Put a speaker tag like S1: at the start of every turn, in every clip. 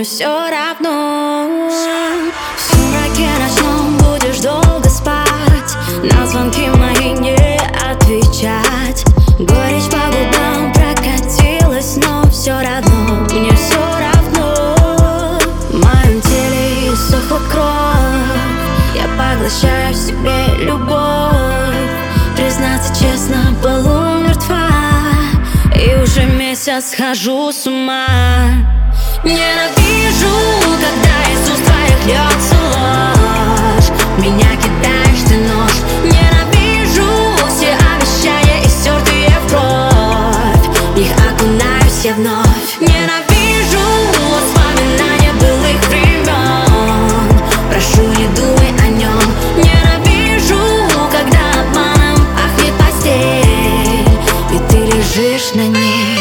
S1: все равно. В сумраке ночном будешь долго спать, на звонки мои не отвечать. Горечь по губам прокатилась, но все равно, мне все равно. В моем теле иссохла кровь, я поглощаю в себе любовь. Признаться честно, полу мертва, и уже месяц схожу с ума. Ненавижу, когда из уст твоих льется ложь. Меня кидаешь ты нож. Ненавижу все обещания и стертые в кровь. В них окунаюсь я вновь. Ненавижу воспоминания былых времен. Прошу, не думай о нем. Ненавижу, когда обманом пахнет постель, и ты лежишь на ней.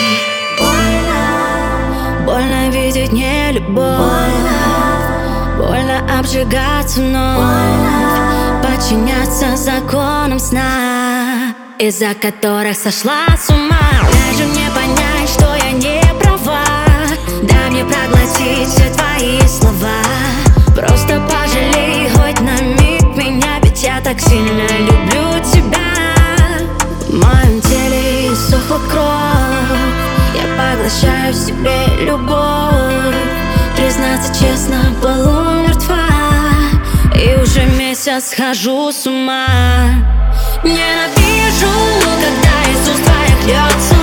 S1: Больно видеть не любовь, больно обжигаться вновь, подчиняться законам сна, из-за которых сошла с ума. Дай же мне понять, что я не права, дай мне проглотить все твои слова. Просто пожалей хоть на миг меня, ведь я так сильно люблю тебя. В моем теле иссохла кровь, я поглощаю в себе любовь. Признаться честно, полу мертва, и уже месяц схожу с ума. Ненавижу, когда из уст твоих льется